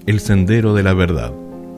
El sendero de la verdad.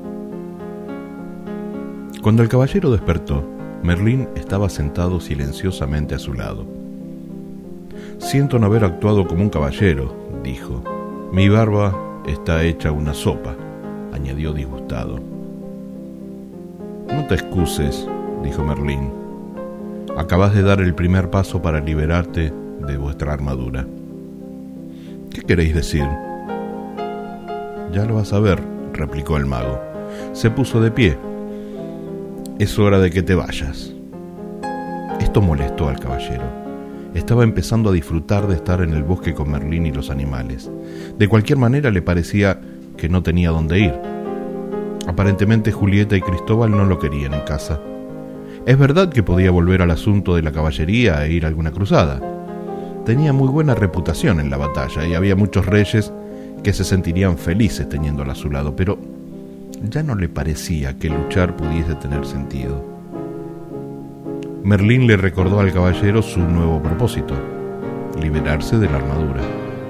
Cuando el caballero despertó, Merlín estaba sentado silenciosamente a su lado. «Siento no haber actuado como un caballero», dijo. «Mi barba está hecha una sopa», añadió disgustado. «No te excuses», dijo Merlín. «Acabas de dar el primer paso para liberarte de vuestra armadura». «¿Qué queréis decir?» «Ya lo vas a ver», replicó el mago. Se puso de pie. «Es hora de que te vayas». Esto molestó al caballero. Estaba empezando a disfrutar de estar en el bosque con Merlín y los animales. De cualquier manera le parecía que no tenía dónde ir. Aparentemente Julieta y Cristóbal no lo querían en casa. Es verdad que podía volver al asunto de la caballería e ir a alguna cruzada. Tenía muy buena reputación en la batalla y había muchos reyes que se sentirían felices teniéndola a su lado, pero ya no le parecía que luchar pudiese tener sentido. Merlín le recordó al caballero su nuevo propósito: liberarse de la armadura.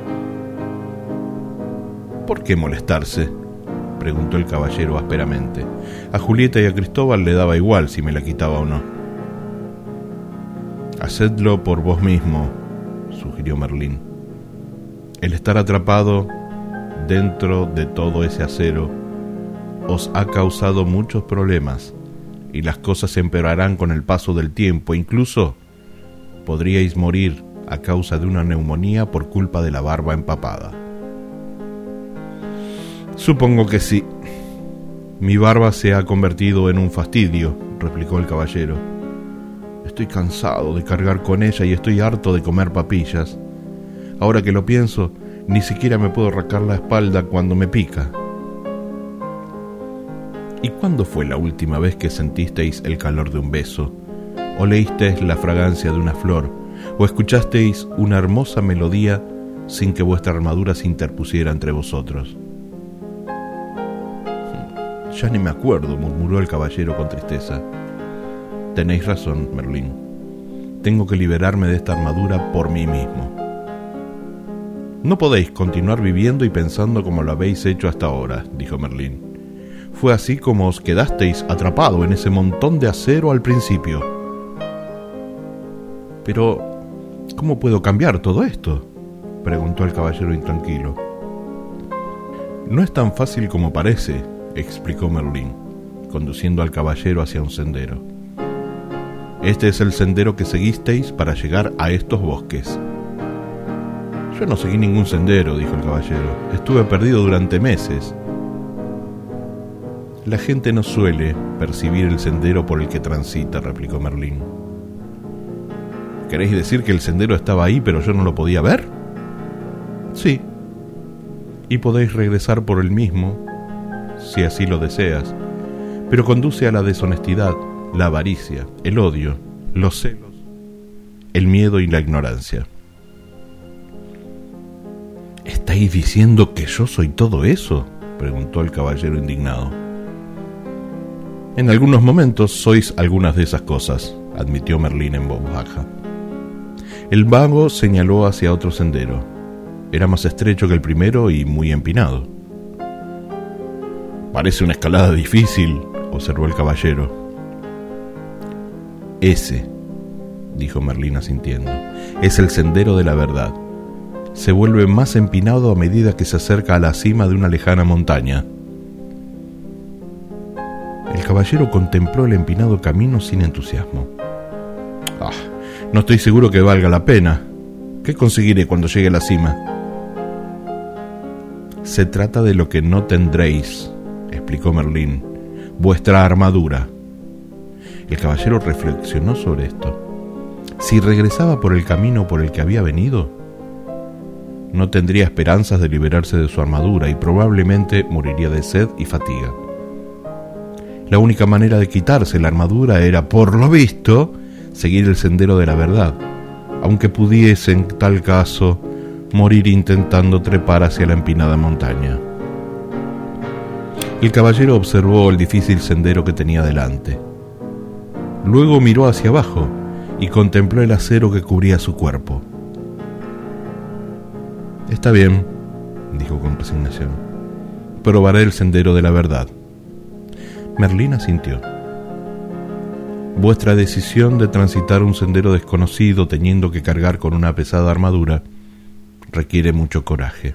«¿Por qué molestarse?», preguntó el caballero ásperamente. A Julieta y a Cristóbal le daba igual si me la quitaba o no. «Hacedlo por vos mismo», sugirió Merlín. «El estar atrapado dentro de todo ese acero os ha causado muchos problemas y las cosas empeorarán con el paso del tiempo. Incluso podríais morir a causa de una neumonía por culpa de la barba empapada». «Supongo que sí. Mi barba se ha convertido en un fastidio», replicó el caballero. «Estoy cansado de cargar con ella y estoy harto de comer papillas. Ahora que lo pienso, ni siquiera me puedo rascar la espalda cuando me pica». «¿Y cuándo fue la última vez que sentisteis el calor de un beso? ¿O leísteis la fragancia de una flor? ¿O escuchasteis una hermosa melodía sin que vuestra armadura se interpusiera entre vosotros?» «Ya ni me acuerdo», murmuró el caballero con tristeza. «Tenéis razón, Merlín. Tengo que liberarme de esta armadura por mí mismo». «No podéis continuar viviendo y pensando como lo habéis hecho hasta ahora», dijo Merlín. «Fue así como os quedasteis atrapado en ese montón de acero al principio». «Pero, ¿cómo puedo cambiar todo esto?», preguntó el caballero intranquilo. «No es tan fácil como parece», explicó Merlín, conduciendo al caballero hacia un sendero. «Este es el sendero que seguisteis para llegar a estos bosques». «Yo no seguí ningún sendero», dijo el caballero. «Estuve perdido durante meses». «La gente no suele percibir el sendero por el que transita», replicó Merlín. «¿Queréis decir que el sendero estaba ahí, pero yo no lo podía ver?» «Sí. Y podéis regresar por el mismo, si así lo deseas, pero conduce a la deshonestidad, la avaricia, el odio, los celos, el miedo y la ignorancia». «¿Estáis diciendo que yo soy todo eso?», preguntó el caballero indignado. «En algunos momentos sois algunas de esas cosas», admitió Merlín en voz baja. El mago señaló hacia otro sendero. Era más estrecho que el primero y muy empinado. «Parece una escalada difícil», observó el caballero. «Ese», dijo Merlín asintiendo, «es el sendero de la verdad. Se vuelve más empinado a medida que se acerca a la cima de una lejana montaña». El caballero contempló el empinado camino sin entusiasmo. «No estoy seguro que valga la pena. ¿Qué conseguiré cuando llegue a la cima?» «Se trata de lo que no tendréis», explicó Merlín, «vuestra armadura». El caballero reflexionó sobre esto. Si regresaba por el camino por el que había venido, no tendría esperanzas de liberarse de su armadura y probablemente moriría de sed y fatiga. La única manera de quitarse la armadura era, por lo visto, seguir el sendero de la verdad, aunque pudiese en tal caso morir intentando trepar hacia la empinada montaña. El caballero observó el difícil sendero que tenía delante. Luego miró hacia abajo y contempló el acero que cubría su cuerpo. «Está bien», dijo con resignación. probaré el sendero de la verdad. Merlín asintió. Vuestra decisión de transitar un sendero desconocido teniendo que cargar con una pesada armadura requiere mucho coraje.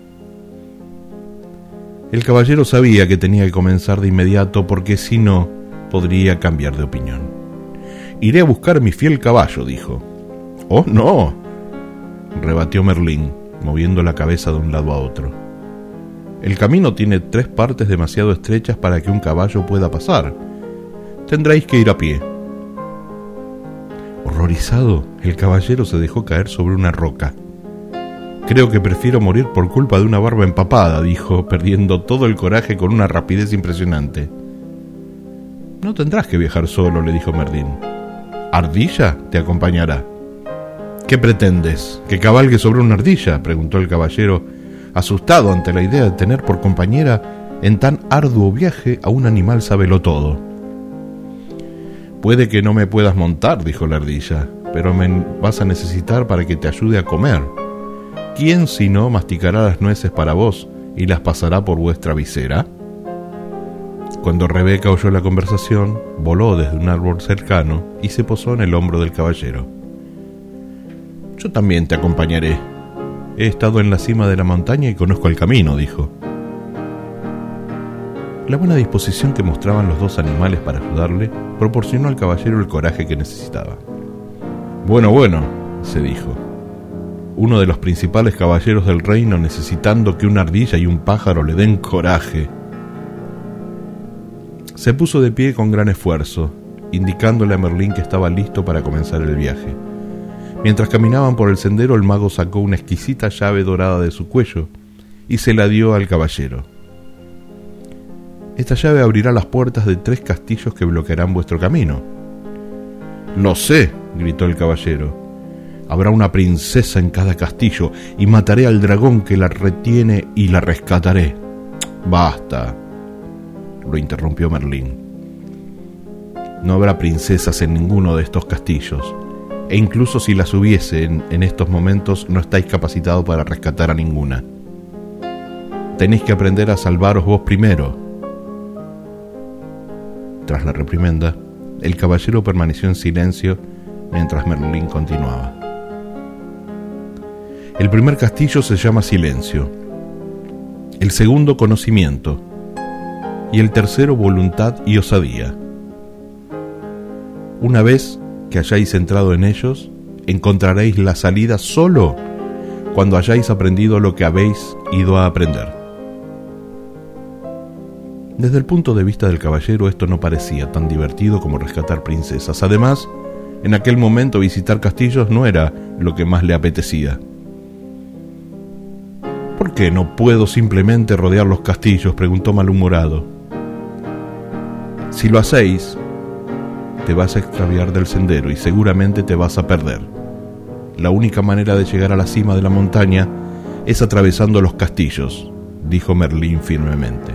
El caballero sabía que tenía que comenzar de inmediato porque si no, podría cambiar de opinión. Iré a buscar mi fiel caballo, dijo. ¡Oh, no!, rebatió Merlín, moviendo la cabeza de un lado a otro. El camino tiene 3 partes demasiado estrechas para que un caballo pueda pasar. Tendréis que ir a pie. Horrorizado, el caballero se dejó caer sobre una roca. Creo que prefiero morir por culpa de una barba empapada, dijo, perdiendo todo el coraje con una rapidez impresionante. No tendrás que viajar solo, le dijo Merlín. ¿Ardilla te acompañará? ¿Qué pretendes? ¿Que cabalgue sobre una ardilla?, preguntó el caballero, asustado ante la idea de tener por compañera en tan arduo viaje a un animal sabelotodo. Puede que no me puedas montar, dijo la ardilla, pero me vas a necesitar para que te ayude a comer. ¿Quién si no masticará las nueces para vos y las pasará por vuestra visera? Cuando Rebeca oyó la conversación, voló desde un árbol cercano y se posó en el hombro del caballero. Yo también te acompañaré. He estado en la cima de la montaña y conozco el camino, dijo. La buena disposición que mostraban los 2 animales para ayudarle proporcionó al caballero el coraje que necesitaba. Bueno, se dijo. Uno de los principales caballeros del reino necesitando que una ardilla y un pájaro le den coraje. Se puso de pie con gran esfuerzo, indicándole a Merlín que estaba listo para comenzar el viaje. Mientras caminaban por el sendero, el mago sacó una exquisita llave dorada de su cuello y se la dio al caballero. Esta llave abrirá las puertas de 3 castillos que bloquearán vuestro camino. Lo sé, gritó el caballero. Habrá una princesa en cada castillo y mataré al dragón que la retiene y la rescataré. Basta, lo interrumpió Merlín. No habrá princesas en ninguno de estos castillos, e incluso si las hubiese en estos momentos no estáis capacitados para rescatar a ninguna. Tenéis que aprender a salvaros vos primero. Tras la reprimenda, el caballero permaneció en silencio mientras Merlín continuaba. El primer castillo se llama Silencio, el segundo Conocimiento y el tercero Voluntad y Osadía. Una vez que hayáis entrado en ellos, encontraréis la salida solo cuando hayáis aprendido lo que habéis ido a aprender. Desde el punto de vista del caballero, esto no parecía tan divertido como rescatar princesas. Además, en aquel momento visitar castillos no era lo que más le apetecía. ¿Por qué no puedo simplemente rodear los castillos?, preguntó malhumorado. Si lo hacéis, te vas a extraviar del sendero y seguramente te vas a perder. La única manera de llegar a la cima de la montaña es atravesando los castillos, dijo Merlín firmemente.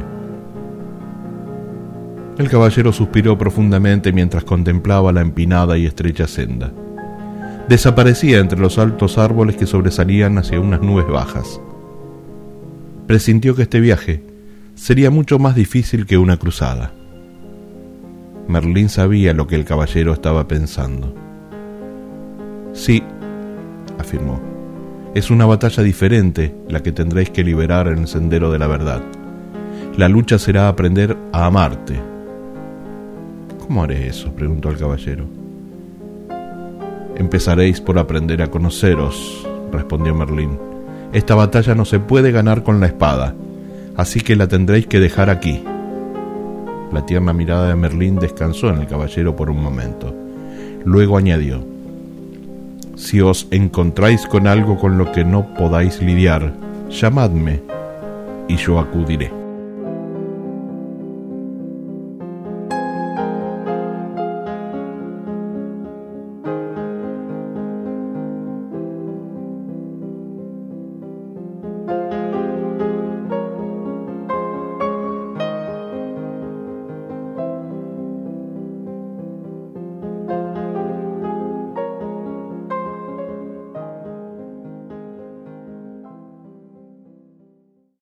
El caballero suspiró profundamente mientras contemplaba la empinada y estrecha senda. Desaparecía entre los altos árboles que sobresalían hacia unas nubes bajas. Presintió que este viaje sería mucho más difícil que una cruzada. Merlín sabía lo que el caballero estaba pensando. Sí, afirmó, es una batalla diferente la que tendréis que liberar en el sendero de la verdad. La lucha será aprender a amarte. ¿Cómo haré eso?, preguntó el caballero. Empezaréis por aprender a conoceros, respondió Merlín. Esta batalla no se puede ganar con la espada, así que la tendréis que dejar aquí. La tierna mirada de Merlín descansó en el caballero por un momento. Luego añadió: si os encontráis con algo con lo que no podáis lidiar, llamadme y yo acudiré.